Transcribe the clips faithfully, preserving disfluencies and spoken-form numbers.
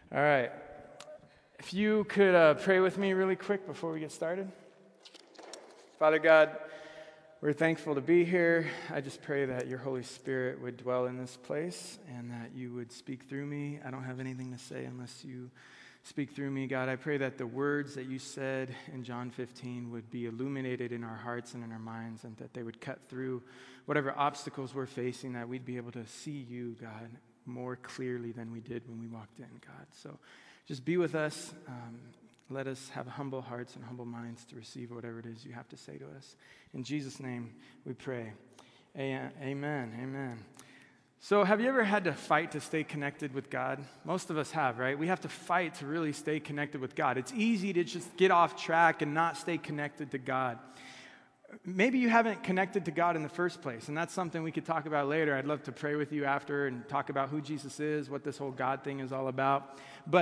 All right. If you could uh, pray with me really quick before we get started. Father God, we're thankful to be here. I just pray that your Holy Spirit would dwell in this place and that you would speak through me. I don't have anything to say unless you speak through me. God, I pray that the words that you said in John fifteen would be illuminated in our hearts and in our minds, and that they would cut through whatever obstacles we're facing, that we'd be able to see you, God, more clearly than we did when we walked in, God. So just be with us. Um, let us have humble hearts and humble minds to receive whatever it is you have to say to us. In Jesus' name we pray. Amen. Amen. So have you ever had to fight to stay connected with God? Most of us have, right? We have to fight to really stay connected with God. It's easy to just get off track and not stay connected to God. Maybe you haven't connected to God in the first place, and that's something we could talk about later. I'd love to pray with you after and talk about who Jesus is, what this whole God thing is all about.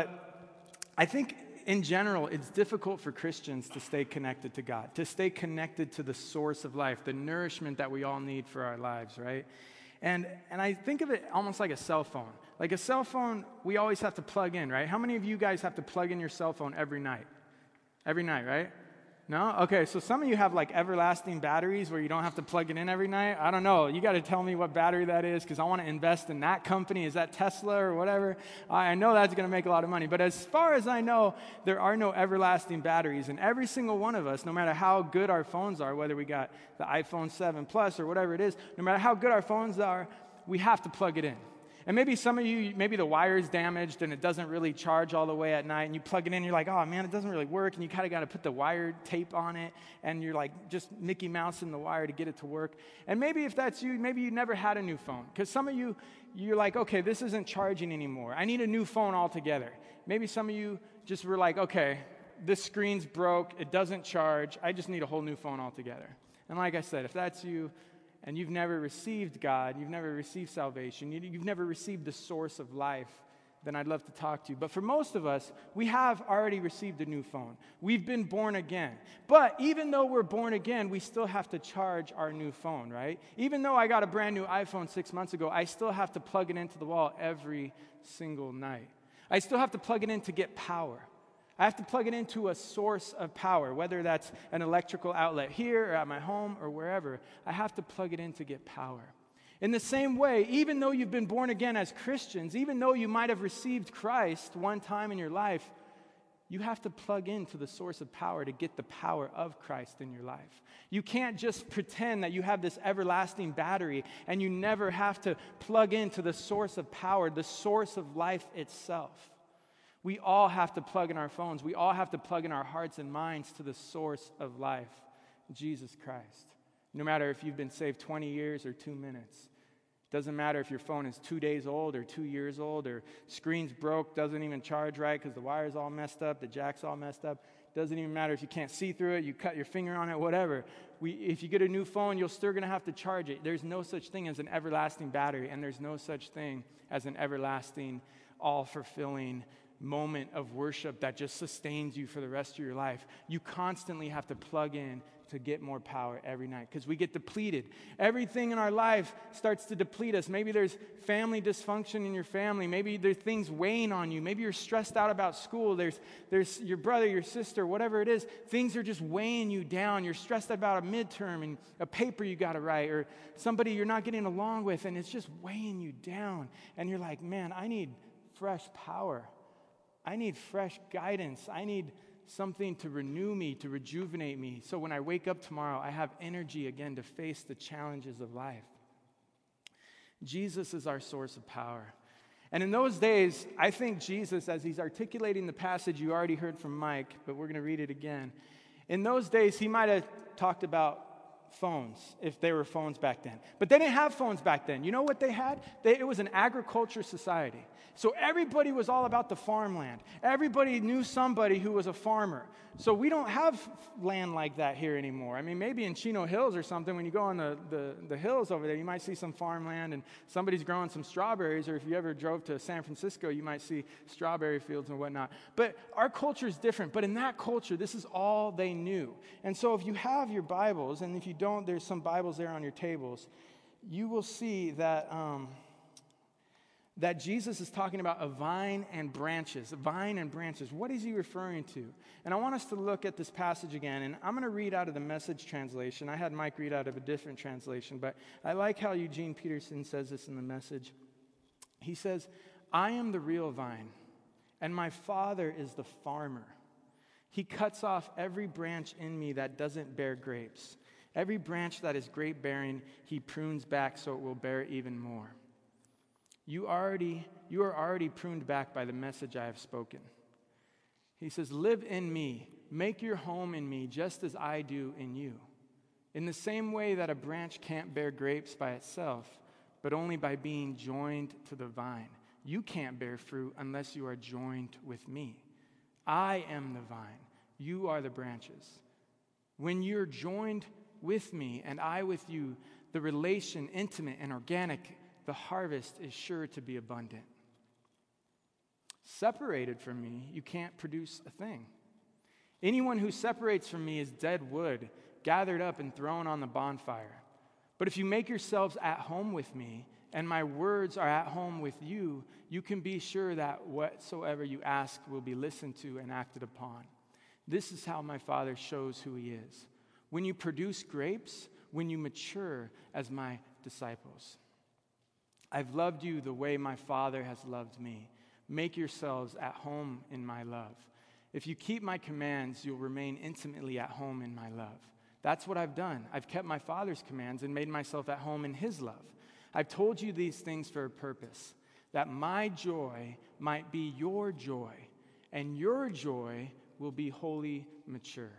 But I think in general, it's difficult for Christians to stay connected to God, to stay connected to the source of life, the nourishment that we all need for our lives, right? And and I think of it almost like a cell phone. Like a cell phone, we always have to plug in, right? How many of you guys have to plug in your cell phone every night? Every night, right? No? Okay, so some of you have like everlasting batteries where you don't have to plug it in every night. I don't know. You got to tell me what battery that is because I want to invest in that company. Is that Tesla or whatever? I know that's going to make a lot of money. But as far as I know, there are no everlasting batteries. And every single one of us, no matter how good our phones are, whether we got the iPhone seven Plus or whatever it is, no matter how good our phones are, we have to plug it in. And maybe some of you, maybe the wire's damaged and it doesn't really charge all the way at night, and you plug it in and you're like, oh man, it doesn't really work, and you kind of got to put the wire tape on it, and you're like just Mickey Mouse in the wire to get it to work. And maybe if that's you, maybe you never had a new phone, because some of you, you're like, okay, this isn't charging anymore. I need a new phone altogether. Maybe some of you just were like, okay, this screen's broke, it doesn't charge, I just need a whole new phone altogether. And like I said, if that's you, and you've never received God, you've never received salvation, you've never received the source of life, then I'd love to talk to you. But for most of us, we have already received a new phone. We've been born again. But even though we're born again, we still have to charge our new phone, right? Even though I got a brand new iPhone six months ago, I still have to plug it into the wall every single night. I still have to plug it in to get power. I have to plug it into a source of power, whether that's an electrical outlet here or at my home or wherever. I have to plug it in to get power. In the same way, even though you've been born again as Christians, even though you might have received Christ one time in your life, you have to plug into the source of power to get the power of Christ in your life. You can't just pretend that you have this everlasting battery and you never have to plug into the source of power, the source of life itself. We all have to plug in our phones. We all have to plug in our hearts and minds to the source of life, Jesus Christ. No matter if you've been saved twenty years or two minutes. Doesn't matter if your phone is two days old or two years old or screen's broke, doesn't even charge right because the wire's all messed up, the jack's all messed up. Doesn't even matter if you can't see through it, you cut your finger on it, whatever. We, if you get a new phone, you're still going to have to charge it. There's no such thing as an everlasting battery, and there's no such thing as an everlasting, all-fulfilling moment of worship that just sustains you for the rest of your life. You constantly have to plug in to get more power every night because we get depleted. Everything in our life starts to deplete us. Maybe there's family dysfunction in your family. Maybe there's things weighing on you. Maybe you're stressed out about school. There's, there's your brother, your sister, whatever it is. Things are just weighing you down. You're stressed about a midterm and a paper you got to write or somebody you're not getting along with, and it's just weighing you down. And you're like, man, I need fresh power. I need fresh guidance. I need something to renew me, to rejuvenate me. So when I wake up tomorrow, I have energy again to face the challenges of life. Jesus is our source of power. And in those days, I think Jesus, as he's articulating the passage you already heard from Mike, but we're going to read it again. In those days, he might have talked about phones, if they were phones back then. But they didn't have phones back then. You know what they had? They, it was an agriculture society. So everybody was all about the farmland. Everybody knew somebody who was a farmer. So we don't have land like that here anymore. I mean, maybe in Chino Hills or something, when you go on the, the, the hills over there, you might see some farmland and somebody's growing some strawberries, or if you ever drove to San Francisco, you might see strawberry fields and whatnot. But our culture is different. But in that culture, this is all they knew. And so if you have your Bibles, and if you don't, there's some Bibles there on your tables, you will see that... Um, that Jesus is talking about a vine and branches, a vine and branches. What is he referring to? And I want us to look at this passage again, and I'm going to read out of the Message translation. I had Mike read out of a different translation, but I like how Eugene Peterson says this in the Message. He says, "I am the real vine, and my Father is the farmer. He cuts off every branch in me that doesn't bear grapes. Every branch that is grape-bearing, he prunes back so it will bear even more. You already, you are already pruned back by the message I have spoken." He says, "Live in me, make your home in me, just as I do in you. In the same way that a branch can't bear grapes by itself, but only by being joined to the vine. You can't bear fruit unless you are joined with me. I am the vine, you are the branches. When you're joined with me and I with you, the relation, intimate and organic, the harvest is sure to be abundant. Separated from me, you can't produce a thing. Anyone who separates from me is dead wood, gathered up and thrown on the bonfire. But if you make yourselves at home with me, and my words are at home with you, you can be sure that whatsoever you ask will be listened to and acted upon. This is how my Father shows who he is. When you produce grapes, when you mature as my disciples. I've loved you the way my Father has loved me. Make yourselves at home in my love. If you keep my commands, you'll remain intimately at home in my love. That's what I've done. I've kept my Father's commands and made myself at home in his love. I've told you these things for a purpose, that my joy might be your joy, and your joy will be wholly mature."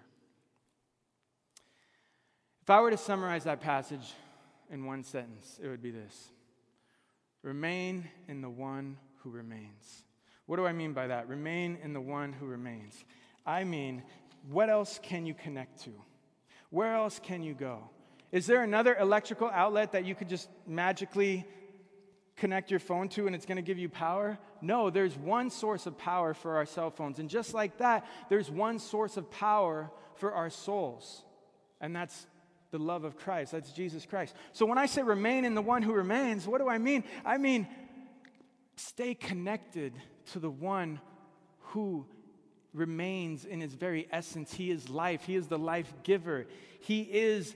If I were to summarize that passage in one sentence, it would be this: remain in the one who remains. What do I mean by that? Remain in the one who remains. I mean, what else can you connect to? Where else can you go? Is there another electrical outlet that you could just magically connect your phone to and it's going to give you power? No, there's one source of power for our cell phones. And just like that, there's one source of power for our souls. And that's the love of Christ. That's Jesus Christ. So when I say remain in the one who remains, what do I mean? I mean, stay connected to the one who remains in his very essence. He is life. He is the life giver. He is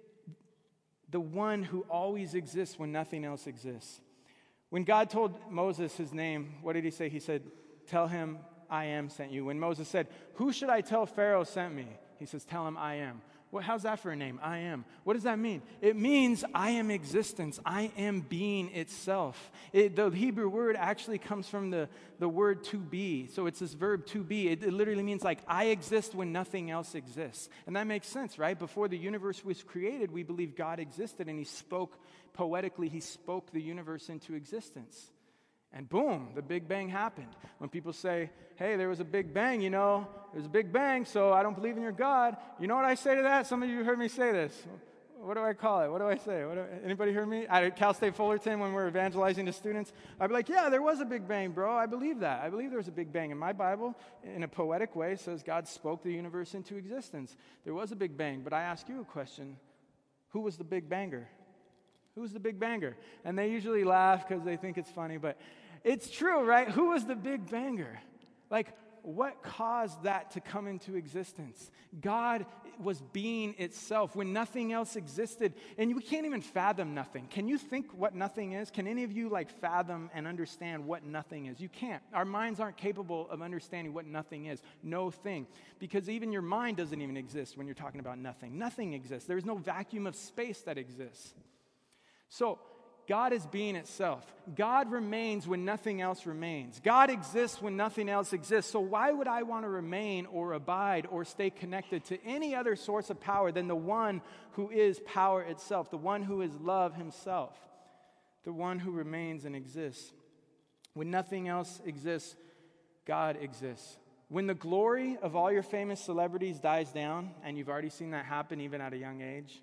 the one who always exists when nothing else exists. When God told Moses his name, what did he say? He said, "Tell him I am sent you." When Moses said, "Who should I tell Pharaoh sent me?" He says, "Tell him I am." Well, how's that for a name? I am. What does that mean? It means I am existence. I am being itself. It, the Hebrew word actually comes from the, the word to be. So it's this verb to be. It, it literally means like I exist when nothing else exists. And that makes sense, right? Before the universe was created, we believe God existed and he spoke poetically. He spoke the universe into existence. And boom, the Big Bang happened. When people say, "Hey, there was a Big Bang, you know, there's a Big Bang, so I don't believe in your God." You know what I say to that? Some of you heard me say this. What do I call it? What do I say? What do, anybody heard me? At Cal State Fullerton, when we were evangelizing to students, I'd be like, "Yeah, there was a Big Bang, bro. I believe that. I believe there was a Big Bang." And my Bible, in a poetic way, says God spoke the universe into existence. There was a Big Bang. But I ask you a question. Who was the Big Banger? Who's the Big Banger? And they usually laugh because they think it's funny, but it's true, right? Who was the Big Banger? Like, what caused that to come into existence? God was being itself when nothing else existed. And we can't even fathom nothing. Can you think what nothing is? Can any of you like fathom and understand what nothing is? You can't. Our minds aren't capable of understanding what nothing is. No thing. Because even your mind doesn't even exist when you're talking about nothing. Nothing exists. There is no vacuum of space that exists. So, God is being itself. God remains when nothing else remains. God exists when nothing else exists. So why would I want to remain or abide or stay connected to any other source of power than the one who is power itself, the one who is love himself, the one who remains and exists? When nothing else exists, God exists. When the glory of all your famous celebrities dies down, and you've already seen that happen even at a young age,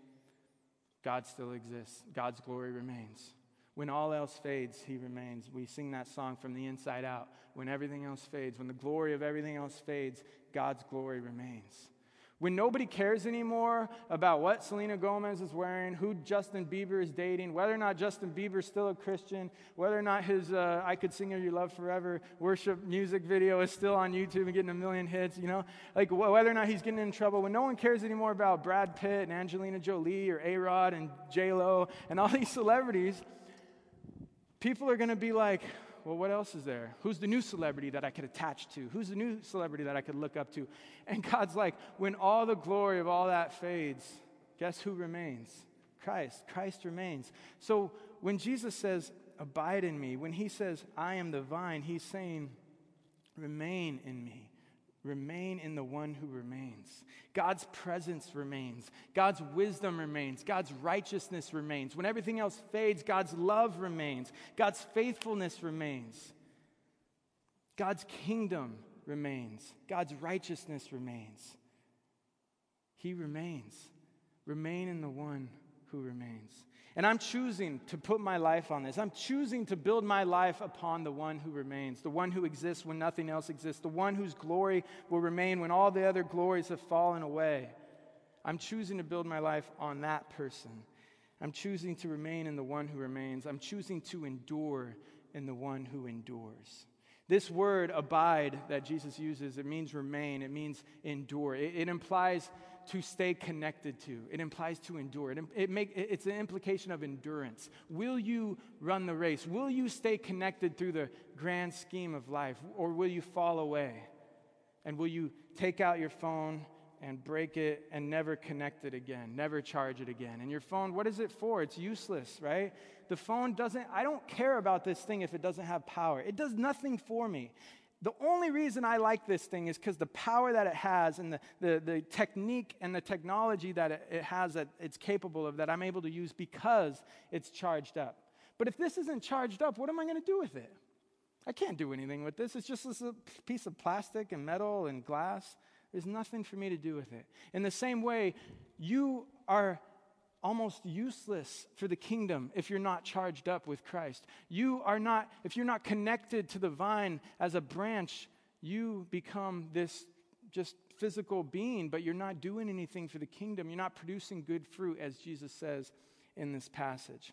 God still exists. God's glory remains. When all else fades, he remains. We sing that song from the inside out. When everything else fades, when the glory of everything else fades, God's glory remains. When nobody cares anymore about what Selena Gomez is wearing, who Justin Bieber is dating, whether or not Justin Bieber is still a Christian, whether or not his uh, I Could Sing of Your Love Forever worship music video is still on YouTube and getting a million hits, you know, like wh- whether or not he's getting in trouble, when no one cares anymore about Brad Pitt and Angelina Jolie or A-Rod and J-Lo and all these celebrities, people are going to be like, well, what else is there? Who's the new celebrity that I could attach to? Who's the new celebrity that I could look up to? And God's like, when all the glory of all that fades, guess who remains? Christ. Christ remains. So when Jesus says, abide in me, when he says, I am the vine, he's saying, remain in me. Remain in the one who remains. God's presence remains. God's wisdom remains. God's righteousness remains. When everything else fades, God's love remains. God's faithfulness remains. God's kingdom remains. God's righteousness remains. He remains. Remain in the one who remains. And I'm choosing to put my life on this. I'm choosing to build my life upon the one who remains, the one who exists when nothing else exists, the one whose glory will remain when all the other glories have fallen away. I'm choosing to build my life on that person. I'm choosing to remain in the one who remains. I'm choosing to endure in the one who endures. This word, abide, that Jesus uses, it means remain. It means endure. It, it implies to stay connected to. It implies to endure. It, it make, it's an implication of endurance. Will you run the race? Will you stay connected through the grand scheme of life? Or will you fall away? And will you take out your phone and break it and never connect it again, never charge it again? And your phone, what is it for? It's useless, right? The phone doesn't, I don't care about this thing if it doesn't have power. It does nothing for me. The only reason I like this thing is because the power that it has and the, the, the technique and the technology that it, it has that it's capable of, that I'm able to use because it's charged up. But if this isn't charged up, what am I going to do with it? I can't do anything with this. It's just this piece of plastic and metal and glass. There's nothing for me to do with it. In the same way, you are almost useless for the kingdom if you're not charged up with Christ. You are not, if you're not connected to the vine as a branch, you become this just physical being, but you're not doing anything for the kingdom. You're not producing good fruit, as Jesus says in this passage.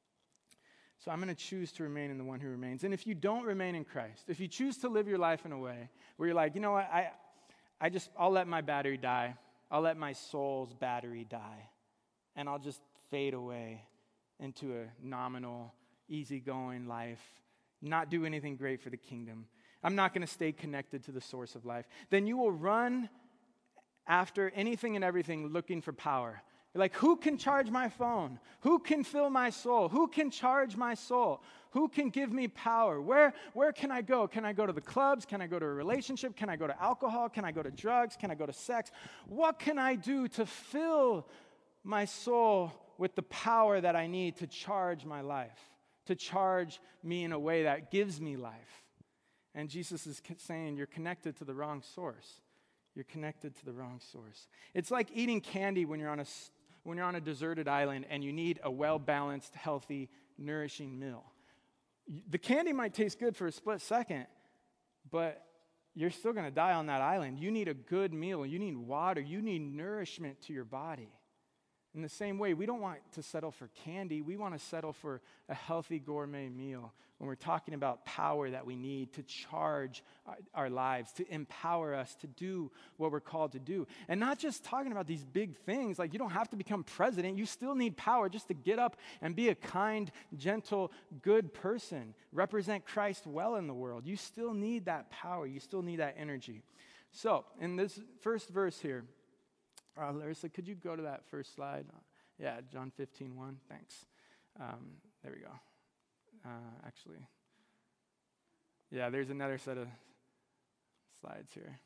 So I'm going to choose to remain in the one who remains. And if you don't remain in Christ, if you choose to live your life in a way where you're like, you know what, I, I just, I'll let my battery die. I'll let my soul's battery die. And I'll just fade away into a nominal, easygoing life, not do anything great for the kingdom. I'm not going to stay connected to the source of life. Then you will run after anything and everything looking for power. You're like, who can charge my phone? Who can fill my soul? Who can charge my soul? Who can give me power? Where, where can I go? Can I go to the clubs? Can I go to a relationship? Can I go to alcohol? Can I go to drugs? Can I go to sex? What can I do to fill my soul with the power that I need to charge my life, to charge me in a way that gives me life? And Jesus is saying you're connected to the wrong source. You're connected to the wrong source. It's like eating candy when you're on a, when you're on a deserted island and you need a well-balanced, healthy, nourishing meal. The candy might taste good for a split second, but you're still going to die on that island. You need a good meal. You need water. You need nourishment to your body. In the same way, we don't want to settle for candy. We want to settle for a healthy gourmet meal when we're talking about power that we need to charge our, our lives, to empower us to do what we're called to do. And not just talking about these big things, like you don't have to become president. You still need power just to get up and be a kind, gentle, good person, represent Christ well in the world. You still need that power. You still need that energy. So, in this first verse here, Uh, Larissa, could you go to that first slide? Yeah, John fifteen one. Thanks. Um, there we go. Uh, actually, yeah, there's another set of slides here.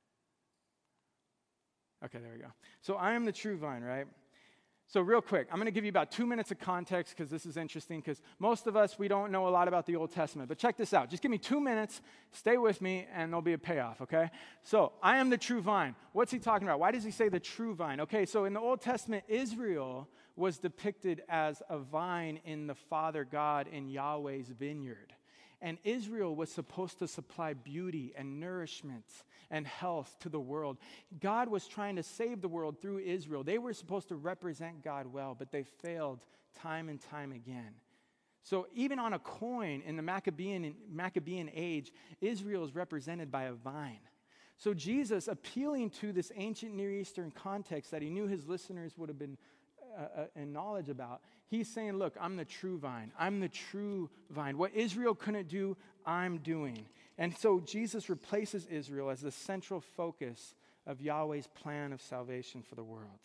Okay, there we go. So I am the true vine, right? So real quick, I'm going to give you about two minutes of context because this is interesting because most of us, we don't know a lot about the Old Testament. But check this out. Just give me two minutes, stay with me, and there'll be a payoff, okay? So I am the true vine. What's he talking about? Why does he say the true vine? Okay, so in the Old Testament, Israel was depicted as a vine in the Father God in Yahweh's vineyard. And Israel was supposed to supply beauty and nourishment and health to the world. God was trying to save the world through Israel. They were supposed to represent God well, but they failed time and time again. So even on a coin in the Maccabean, Maccabean age, Israel is represented by a vine. So Jesus, appealing to this ancient Near Eastern context that he knew his listeners would have been uh, uh, in knowledge about, he's saying, look, I'm the true vine. I'm the true vine. What Israel couldn't do, I'm doing. And so Jesus replaces Israel as the central focus of Yahweh's plan of salvation for the world.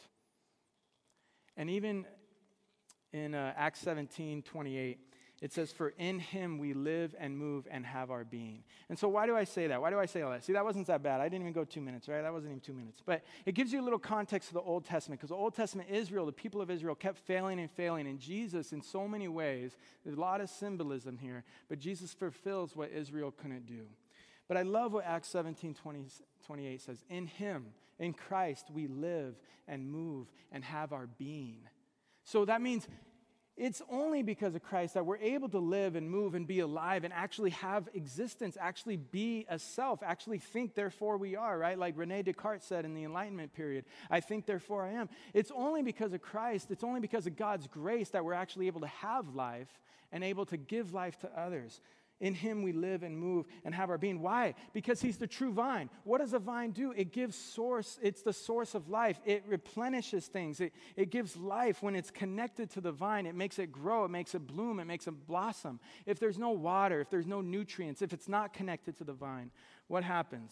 And even in uh, Acts seventeen twenty-eight, it says, for in him we live and move and have our being. And so why do I say that? Why do I say all that? See, that wasn't that bad. I didn't even go two minutes, right? That wasn't even two minutes. But it gives you a little context of the Old Testament, because the Old Testament Israel, the people of Israel, kept failing and failing. And Jesus, in so many ways, there's a lot of symbolism here, but Jesus fulfills what Israel couldn't do. But I love what Acts seventeen twenty-eight says. In him, in Christ, we live and move and have our being. So that means it's only because of Christ that we're able to live and move and be alive and actually have existence, actually be a self, actually think, therefore we are, right? Like Rene Descartes said in the Enlightenment period, I think, therefore I am. It's only because of Christ, it's only because of God's grace that we're actually able to have life and able to give life to others. In him we live and move and have our being. Why? Because he's the true vine. What does a vine do? It gives source. It's the source of life. It replenishes things. It, it gives life when it's connected to the vine. It makes it grow. It makes it bloom. It makes it blossom. If there's no water, if there's no nutrients, if it's not connected to the vine, what happens?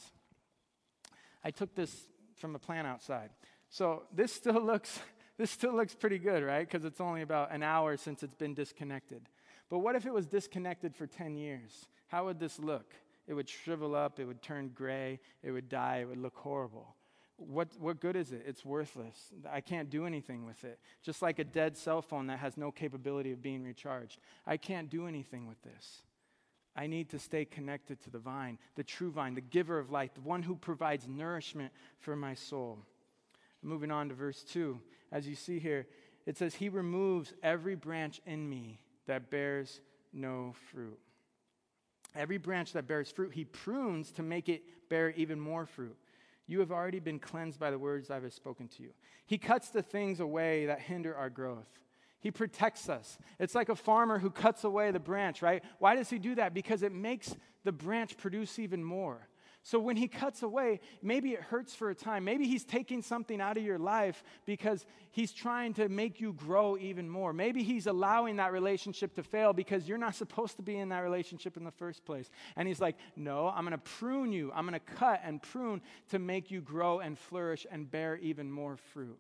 I took this from a plant outside. So this still looks, this still looks pretty good, right? Because it's only about an hour since it's been disconnected. But what if it was disconnected for ten years? How would this look? It would shrivel up, it would turn gray, it would die, it would look horrible. What, what good is it? It's worthless. I can't do anything with it. Just like a dead cell phone that has no capability of being recharged. I can't do anything with this. I need to stay connected to the vine, the true vine, the giver of life, the one who provides nourishment for my soul. Moving on to verse two. As you see here, it says, he removes every branch in me that bears no fruit. Every branch that bears fruit, he prunes to make it bear even more fruit. You have already been cleansed by the words I have spoken to you. He cuts the things away that hinder our growth. He protects us. It's like a farmer who cuts away the branch, right? Why does he do that? Because it makes the branch produce even more. So when he cuts away, maybe it hurts for a time. Maybe he's taking something out of your life because he's trying to make you grow even more. Maybe he's allowing that relationship to fail because you're not supposed to be in that relationship in the first place. And he's like, no, I'm going to prune you. I'm going to cut and prune to make you grow and flourish and bear even more fruit.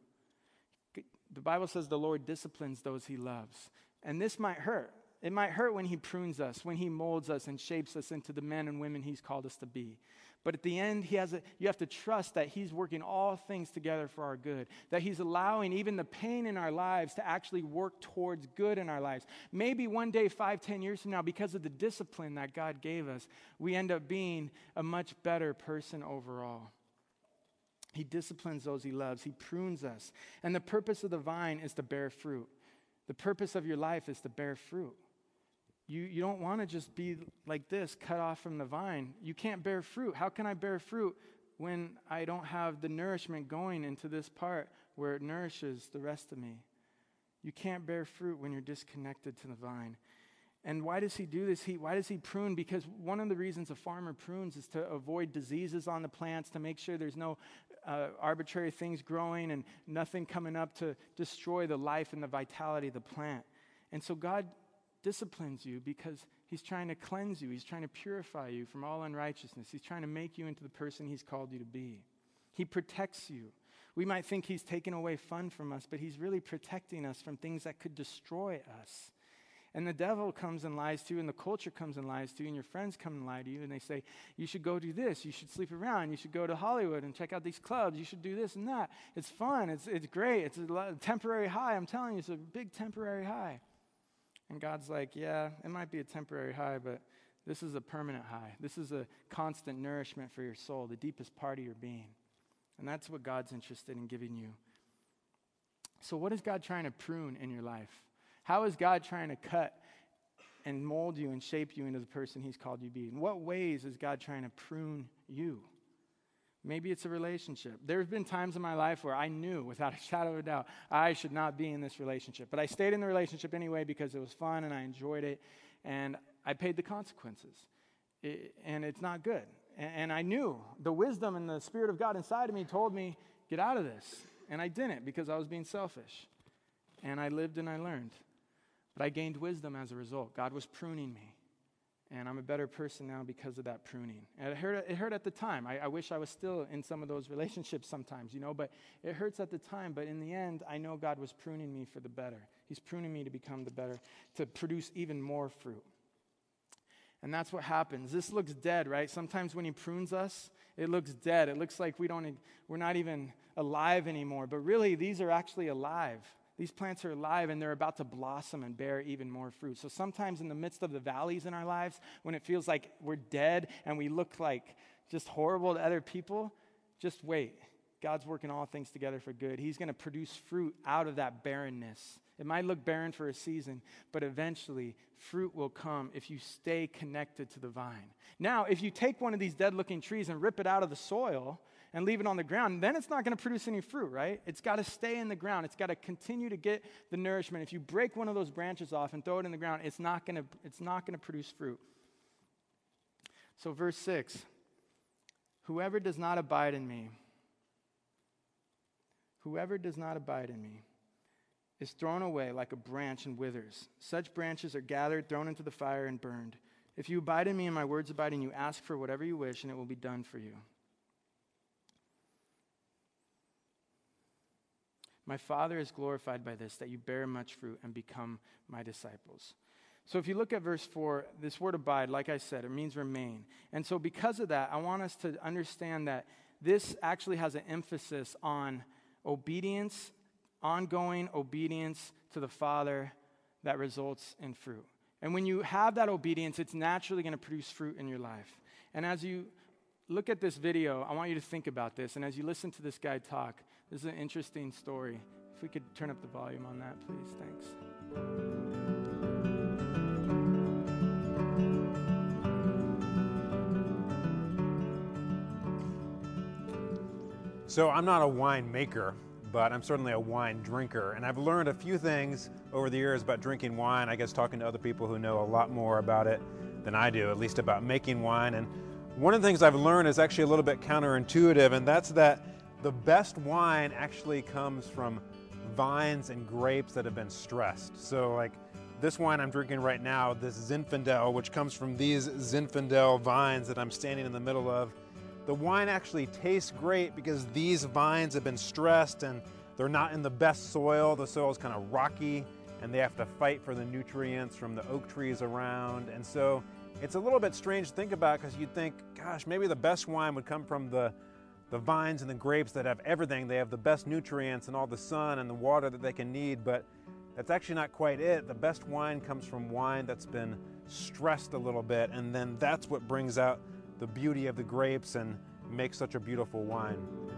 The Bible says the Lord disciplines those he loves. And this might hurt. It might hurt when he prunes us, when he molds us and shapes us into the men and women he's called us to be. But at the end, he has a, you have to trust that he's working all things together for our good, that he's allowing even the pain in our lives to actually work towards good in our lives. Maybe one day, five, ten years from now, because of the discipline that God gave us, we end up being a much better person overall. He disciplines those he loves. He prunes us. And the purpose of the vine is to bear fruit. The purpose of your life is to bear fruit. You, you don't want to just be like this, cut off from the vine. You can't bear fruit. How can I bear fruit when I don't have the nourishment going into this part where it nourishes the rest of me? You can't bear fruit when you're disconnected to the vine. And why does he do this? He, why does he prune? Because one of the reasons a farmer prunes is to avoid diseases on the plants, to make sure there's no uh, arbitrary things growing and nothing coming up to destroy the life and the vitality of the plant. And so God disciplines you because he's trying to cleanse you. He's trying to purify you from all unrighteousness. He's trying to make you into the person he's called you to be. He protects you. We might think he's taking away fun from us, but he's really protecting us from things that could destroy us. And the devil comes and lies to you, and the culture comes and lies to you, and your friends come and lie to you, and they say, you should go do this, you should sleep around, you should go to Hollywood and check out these clubs, you should do this and that. It's fun, it's it's great, it's a temporary high. I'm telling you, it's a big temporary high. And God's like, yeah, it might be a temporary high, but this is a permanent high. This is a constant nourishment for your soul, the deepest part of your being. And that's what God's interested in giving you. So what is God trying to prune in your life? How is God trying to cut and mold you and shape you into the person he's called you to be? In what ways is God trying to prune you? Maybe it's a relationship. There have been times in my life where I knew without a shadow of a doubt I should not be in this relationship. But I stayed in the relationship anyway because it was fun and I enjoyed it. And I paid the consequences. It, and it's not good. And, and I knew the wisdom and the Spirit of God inside of me told me, get out of this. And I didn't because I was being selfish. And I lived and I learned. But I gained wisdom as a result. God was pruning me. And I'm a better person now because of that pruning. And it hurt, it hurt at the time. I, I wish I was still in some of those relationships sometimes, you know, but it hurts at the time. But in the end, I know God was pruning me for the better. He's pruning me to become the better, to produce even more fruit. And that's what happens. This looks dead, right? Sometimes when he prunes us, it looks dead. It looks like we don't, we're not even alive anymore. But really, these are actually alive. These plants are alive and they're about to blossom and bear even more fruit. So sometimes in the midst of the valleys in our lives, when it feels like we're dead and we look like just horrible to other people, just wait. God's working all things together for good. He's going to produce fruit out of that barrenness. It might look barren for a season, but eventually fruit will come if you stay connected to the vine. Now, if you take one of these dead-looking trees and rip it out of the soil and leave it on the ground, then it's not going to produce any fruit, right? It's got to stay in the ground. It's got to continue to get the nourishment. If you break one of those branches off and throw it in the ground, it's not going to, it's not going to produce fruit. So verse six, whoever does not abide in me, whoever does not abide in me is thrown away like a branch and withers. Such branches are gathered, thrown into the fire, and burned. If you abide in me and my words abide in you, ask for whatever you wish, and it will be done for you. My Father is glorified by this, that you bear much fruit and become my disciples. So if you look at verse four, this word abide, like I said, it means remain. And so because of that, I want us to understand that this actually has an emphasis on obedience, ongoing obedience to the Father that results in fruit. And when you have that obedience, it's naturally going to produce fruit in your life. And as you look at this video, I want you to think about this. And as you listen to this guy talk, this is an interesting story. If we could turn up the volume on that, please. Thanks. So I'm not a wine maker, but I'm certainly a wine drinker. And I've learned a few things over the years about drinking wine, I guess talking to other people who know a lot more about it than I do, at least about making wine. And one of the things I've learned is actually a little bit counterintuitive, and that's that the best wine actually comes from vines and grapes that have been stressed. So like this wine I'm drinking right now, this Zinfandel, which comes from these Zinfandel vines that I'm standing in the middle of, the wine actually tastes great because these vines have been stressed and they're not in the best soil. The soil is kind of rocky and they have to fight for the nutrients from the oak trees around. And so it's a little bit strange to think about because you'd think, gosh, maybe the best wine would come from the, the vines and the grapes that have everything. They have the best nutrients and all the sun and the water that they can need, but that's actually not quite it. The best wine comes from wine that's been stressed a little bit, and then that's what brings out the beauty of the grapes and makes such a beautiful wine.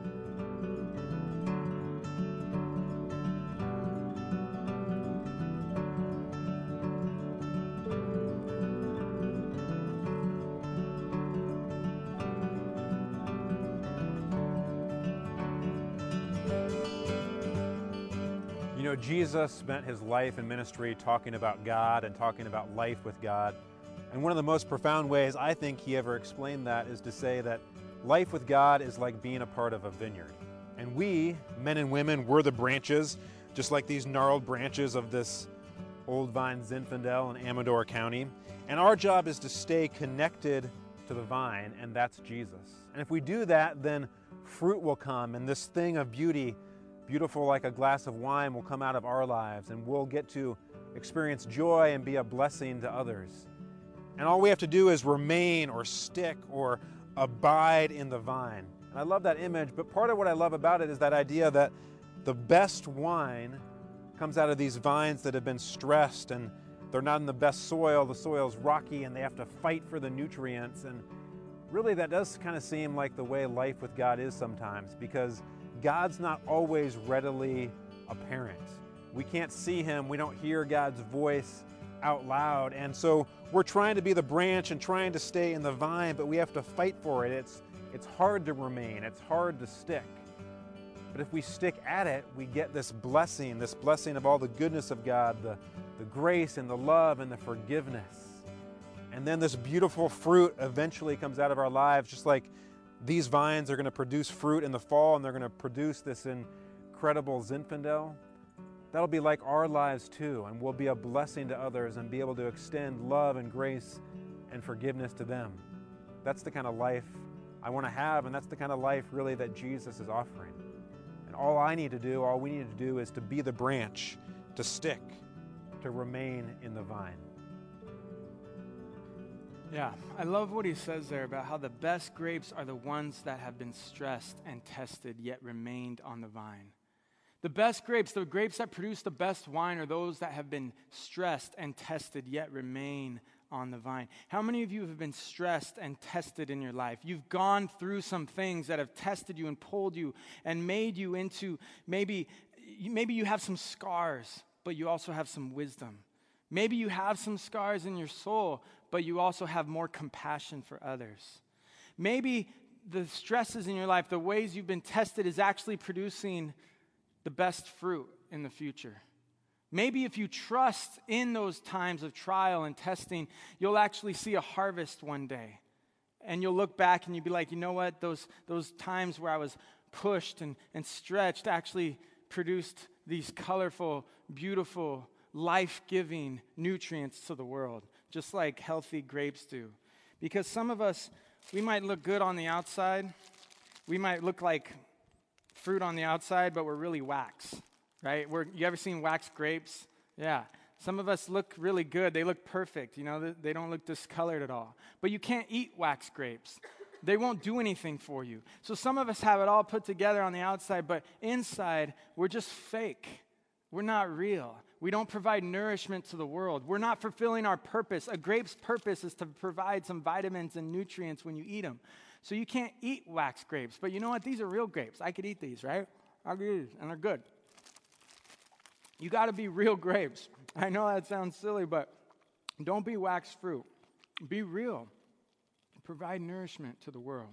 You know, Jesus spent his life and ministry talking about God and talking about life with God. And one of the most profound ways I think he ever explained that is to say that life with God is like being a part of a vineyard. And we, men and women, we're the branches, just like these gnarled branches of this old vine Zinfandel in Amador County. And our job is to stay connected to the vine, and that's Jesus. And if we do that, then fruit will come, and this thing of beauty, beautiful like a glass of wine, will come out of our lives, and we'll get to experience joy and be a blessing to others. And all we have to do is remain or stick or abide in the vine. And I love that image, but part of what I love about it is that idea that the best wine comes out of these vines that have been stressed and they're not in the best soil. The soil's rocky and they have to fight for the nutrients. And really that does kind of seem like the way life with God is sometimes, because God's not always readily apparent. We can't see him. We don't hear God's voice out loud. And so we're trying to be the branch and trying to stay in the vine, but we have to fight for it. It's, it's hard to remain. It's hard to stick. But if we stick at it, we get this blessing, this blessing of all the goodness of God, the, the grace and the love and the forgiveness. And then this beautiful fruit eventually comes out of our lives, just like these vines are going to produce fruit in the fall and they're going to produce this incredible Zinfandel. That'll be like our lives too, and we'll be a blessing to others and be able to extend love and grace and forgiveness to them. That's the kind of life I want to have, and that's the kind of life really that Jesus is offering. And all I need to do, all we need to do is to be the branch, to stick, to remain in the vine. Yeah, I love what he says there about how the best grapes are the ones that have been stressed and tested yet remained on the vine. The best grapes, the grapes that produce the best wine, are those that have been stressed and tested yet remain on the vine. How many of you have been stressed and tested in your life? You've gone through some things that have tested you and pulled you and made you into, maybe, maybe you have some scars, but you also have some wisdom. Maybe you have some scars in your soul, but you also have more compassion for others. Maybe the stresses in your life, the ways you've been tested, is actually producing the best fruit in the future. Maybe if you trust in those times of trial and testing, you'll actually see a harvest one day. And you'll look back and you'll be like, you know what? Those, those times where I was pushed and, and stretched actually produced these colorful, beautiful, life-giving nutrients to the world, just like healthy grapes do. Because some of us, we might look good on the outside. We might look like fruit on the outside, but we're really wax, right? We're, you ever seen wax grapes? Yeah. Some of us look really good. They look perfect. You know, they, they don't look discolored at all. But you can't eat wax grapes. They won't do anything for you. So some of us have it all put together on the outside, but inside, we're just fake. We're not real. We don't provide nourishment to the world. We're not fulfilling our purpose. A grape's purpose is to provide some vitamins and nutrients when you eat them. So you can't eat wax grapes. But you know what? These are real grapes. I could eat these, right? I could eat these, and they're good. You got to be real grapes. I know that sounds silly, but don't be wax fruit. Be real. Provide nourishment to the world.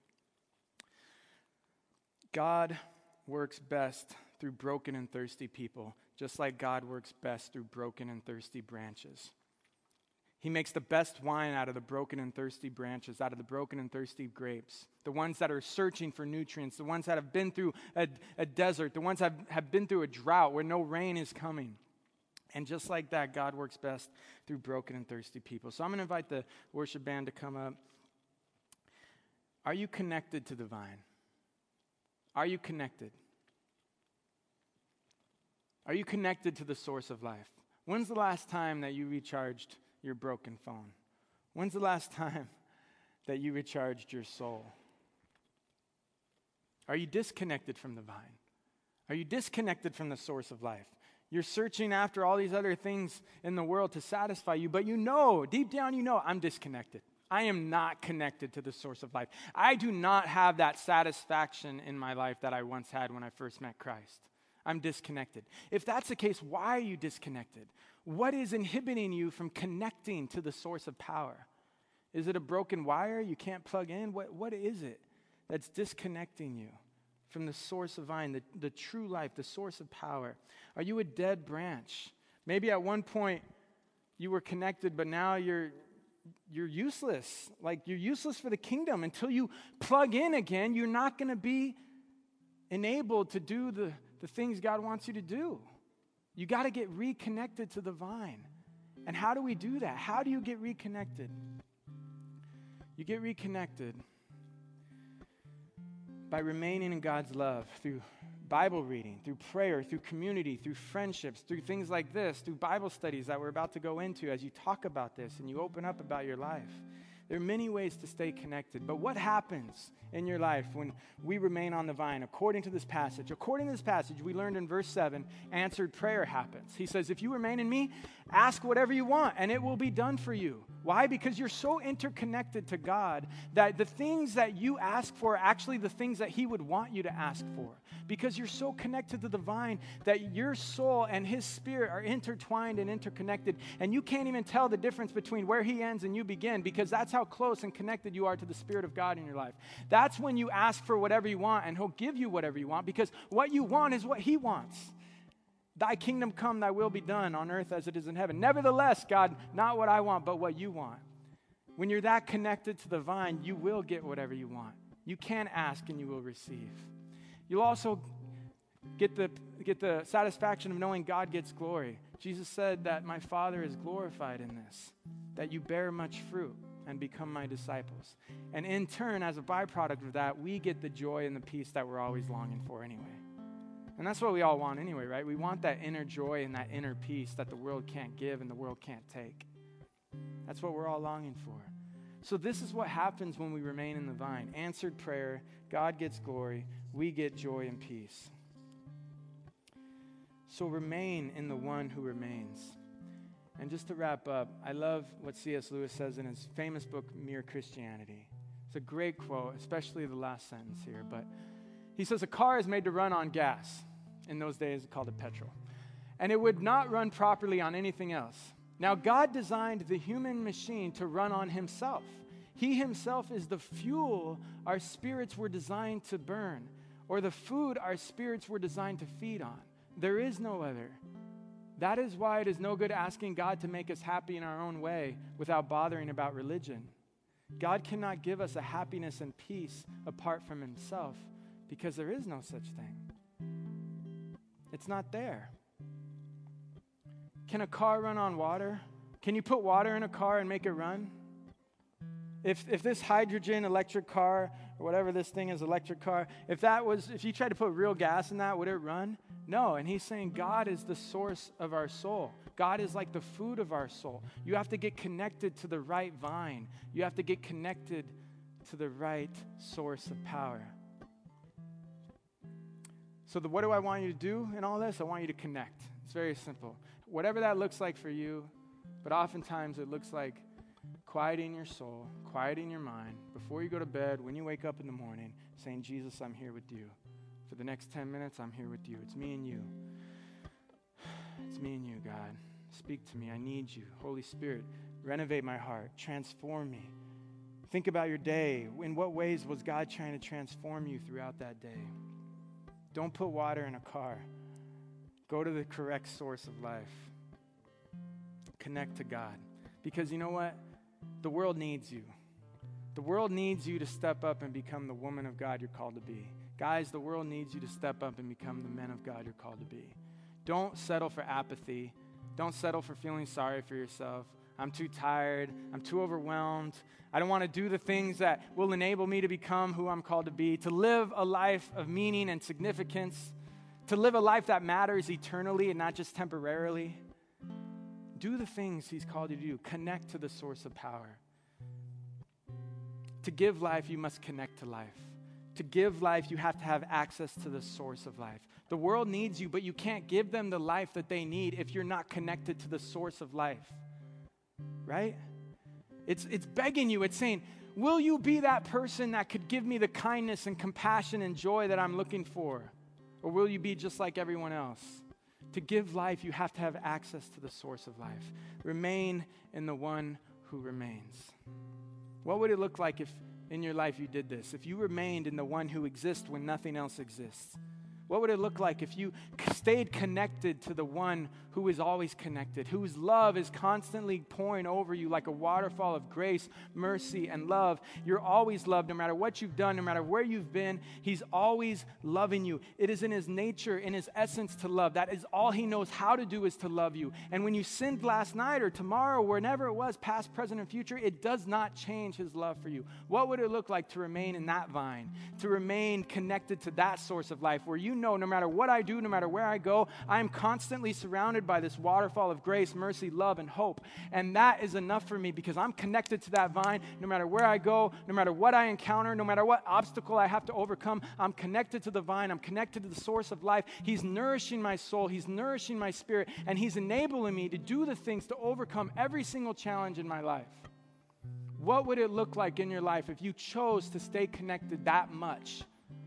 God works best through broken and thirsty people, just like God works best through broken and thirsty branches. He makes the best wine out of the broken and thirsty branches, out of the broken and thirsty grapes, the ones that are searching for nutrients, the ones that have been through a, a desert, the ones that have, have been through a drought where no rain is coming. And just like that, God works best through broken and thirsty people. So I'm going to invite the worship band to come up. Are you connected to the vine? Are you connected? Are you connected to the source of life? When's the last time that you recharged your broken phone? When's the last time that you recharged your soul? Are you disconnected from the vine? Are you disconnected from the source of life? You're searching after all these other things in the world to satisfy you, but you know, deep down you know, I'm disconnected. I am not connected to the source of life. I do not have that satisfaction in my life that I once had when I first met Christ. I'm disconnected. If that's the case, why are you disconnected? What is inhibiting you from connecting to the source of power? Is it a broken wire you can't plug in? What, what is it that's disconnecting you from the source of vine, the, the true life, the source of power? Are you a dead branch? Maybe at one point you were connected, but now you're you're useless. Like you're useless for the kingdom. Until you plug in again, you're not going to be enabled to do the, the things God wants you to do. You got to get reconnected to the vine. And how do we do that? How do you get reconnected? You get reconnected by remaining in God's love through Bible reading, through prayer, through community, through friendships, through things like this, through Bible studies that we're about to go into as you talk about this and you open up about your life, There are many ways to stay connected. But what happens in your life when we remain on the vine? According to this passage, according to this passage, we learned in verse seven, answered prayer happens. He says, if you remain in me, ask whatever you want, and it will be done for you. Why? Because you're so interconnected to God that the things that you ask for are actually the things that he would want you to ask for. Because you're so connected to the vine that your soul and his spirit are intertwined and interconnected, and you can't even tell the difference between where he ends and you begin, because that's how close and connected you are to the Spirit of God in your life. That's when you ask for whatever you want, and he'll give you whatever you want, because what you want is what he wants. Thy kingdom come, thy will be done on earth as it is in heaven. Nevertheless, God, not what I want, but what you want. When you're that connected to the vine, you will get whatever you want. You can ask and you will receive. You'll also get the, get the satisfaction of knowing God gets glory. Jesus said that my Father is glorified in this, that you bear much fruit and become my disciples. And in turn, as a byproduct of that, we get the joy and the peace that we're always longing for anyway. And that's what we all want anyway, right? We want that inner joy and that inner peace that the world can't give and the world can't take. That's what we're all longing for. So this is what happens when we remain in the vine. Answered prayer, God gets glory, we get joy and peace. So remain in the one who remains. And just to wrap up, I love what C S Lewis says in his famous book, Mere Christianity. It's a great quote, especially the last sentence here. But he says, a car is made to run on gas. In those days, it called it petrol. And it would not run properly on anything else. Now, God designed the human machine to run on himself. He himself is the fuel our spirits were designed to burn, or the food our spirits were designed to feed on. There is no other. That is why it is no good asking God to make us happy in our own way without bothering about religion. God cannot give us a happiness and peace apart from himself, because there is no such thing. It's not there. Can a car run on water? Can you put water in a car and make it run? If if this hydrogen electric car, or whatever this thing is, electric car, if that was, if you tried to put real gas in that, would it run? No. And he's saying God is the source of our soul. God is like the food of our soul. You have to get connected to the right vine. You have to get connected to the right source of power. So the, what do I want you to do in all this? I want you to connect. It's very simple. Whatever that looks like for you, but oftentimes it looks like quieting your soul, quieting your mind, before you go to bed, when you wake up in the morning, saying, Jesus, I'm here with you. For the next ten minutes, I'm here with you. It's me and you. It's me and you, God. Speak to me. I need you. Holy Spirit, renovate my heart. Transform me. Think about your day. In what ways was God trying to transform you throughout that day? Don't put water in a car. Go to the correct source of life. Connect to God. Because you know what? The world needs you. The world needs you to step up and become the woman of God you're called to be. Guys, the world needs you to step up and become the men of God you're called to be. Don't settle for apathy. Don't settle for feeling sorry for yourself. I'm too tired. I'm too overwhelmed. I don't want to do the things that will enable me to become who I'm called to be, to live a life of meaning and significance, to live a life that matters eternally and not just temporarily. Do the things he's called you to do. Connect to the source of power. To give life, you must connect to life. To give life, you have to have access to the source of life. The world needs you, but you can't give them the life that they need if you're not connected to the source of life. Right? It's, it's begging you. It's saying, will you be that person that could give me the kindness and compassion and joy that I'm looking for? Or will you be just like everyone else? To give life, you have to have access to the source of life. Remain in the one who remains. What would it look like if in your life you did this? If you remained in the one who exists when nothing else exists? What would it look like if you stayed connected to the one who is always connected, whose love is constantly pouring over you like a waterfall of grace, mercy, and love? You're always loved no matter what you've done, no matter where you've been. He's always loving you. It is in his nature, in his essence to love. That is all he knows how to do, is to love you. And when you sinned last night or tomorrow, whenever it was, past, present, and future, it does not change his love for you. What would it look like to remain in that vine, to remain connected to that source of life where you you know no matter what I do, no matter where I go, I am constantly surrounded by this waterfall of grace, mercy, love, and hope. And that is enough for me because I'm connected to that vine no matter where I go, no matter what I encounter, no matter what obstacle I have to overcome. I'm connected to the vine. I'm connected to the source of life. He's nourishing my soul. He's nourishing my spirit. And He's enabling me to do the things to overcome every single challenge in my life. What would it look like in your life if you chose to stay connected that much?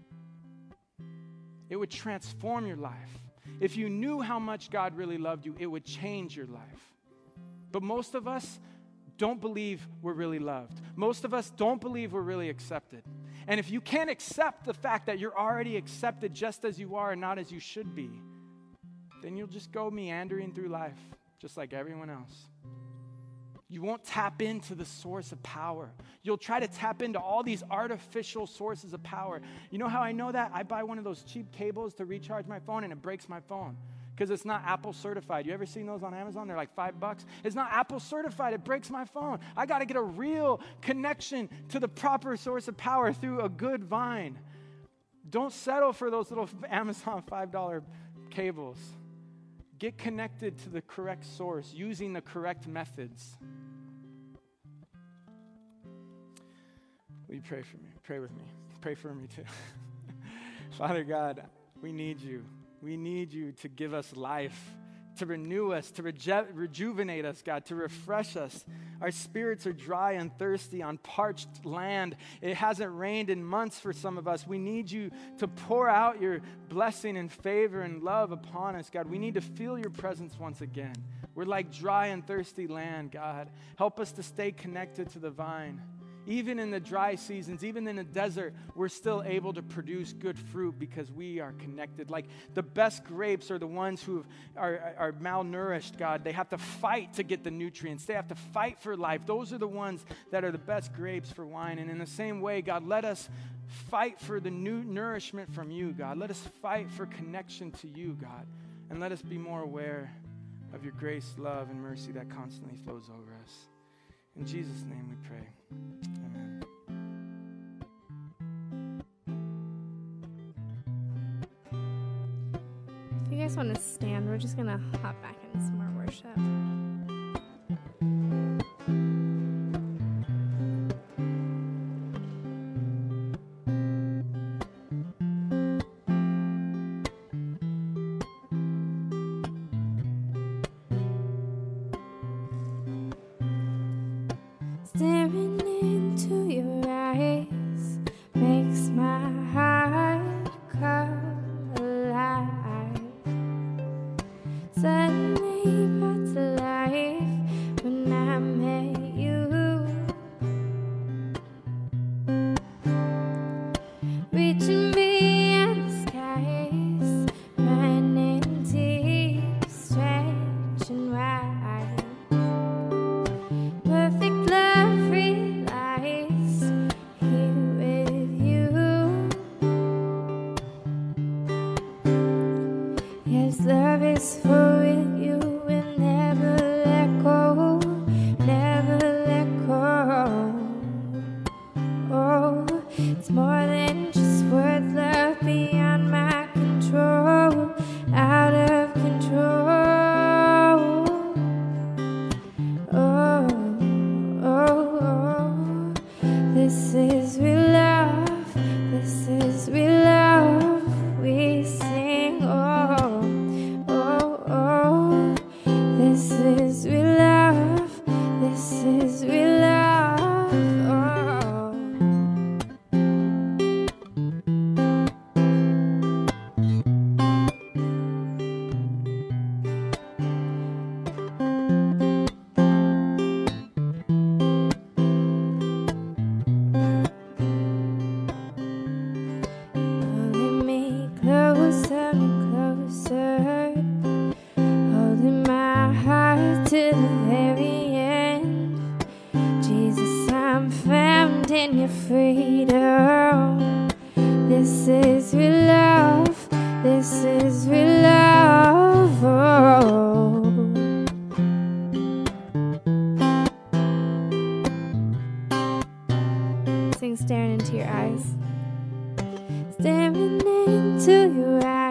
It would transform your life. If you knew how much God really loved you, it would change your life. But most of us don't believe we're really loved. Most of us don't believe we're really accepted. And if you can't accept the fact that you're already accepted just as you are and not as you should be, then you'll just go meandering through life just like everyone else. You won't tap into the source of power. You'll try to tap into all these artificial sources of power. You know how I know that? I buy one of those cheap cables to recharge my phone and it breaks my phone because it's not Apple certified. You ever seen those on Amazon? They're like five bucks. It's not Apple certified. It breaks my phone. I got to get a real connection to the proper source of power through a good vine. Don't settle for those little Amazon five dollar cables. Get connected to the correct source using the correct methods. Will you pray for me? Pray with me. Pray for me too. Father God, we need you. We need you to give us life, to renew us, to reju- rejuvenate us, God, to refresh us. Our spirits are dry and thirsty on parched land. It hasn't rained in months for some of us. We need you to pour out your blessing and favor and love upon us, God. We need to feel your presence once again. We're like dry and thirsty land, God. Help us to stay connected to the vine. Even in the dry seasons, even in the desert, we're still able to produce good fruit because we are connected. Like the best grapes are the ones who are, are malnourished, God. They have to fight to get the nutrients. They have to fight for life. Those are the ones that are the best grapes for wine. And in the same way, God, let us fight for the new nourishment from you, God. Let us fight for connection to you, God. And let us be more aware of your grace, love, and mercy that constantly flows over us. In Jesus' name we pray. Amen. If you guys want to stand, we're just going to hop back into some more worship. Staring into your eyes makes my heart come alive. Suddenly brought to life when I met you. Reaching beyond the skies, running deep, stretching wide. Perfect love realized here with you. Yes, love is for real. You will never let go, never let go. Oh, it's more than just words, love beyond my control, out of control. Oh, oh, oh, this is real love, this is real love, we sing, oh, oh, oh, this is real love, this is real love, oh. Pulling me closer and closer, holding my heart to the very end. Jesus, I'm found in your freedom. This is real love, this is real love, oh. Sing Staring Into Your Eyes. Staring into your eyes.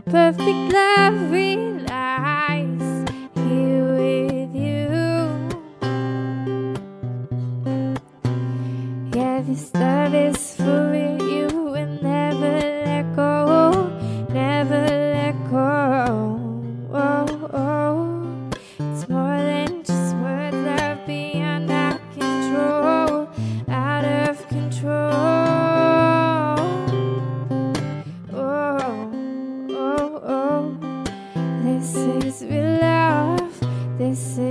perfect love relies here with you. Yeah, this love is for real. You will never let go, never let go. Oh, oh. It's more than just words, love beyond our control, out of control. Oh, oh, oh. This is real love. This is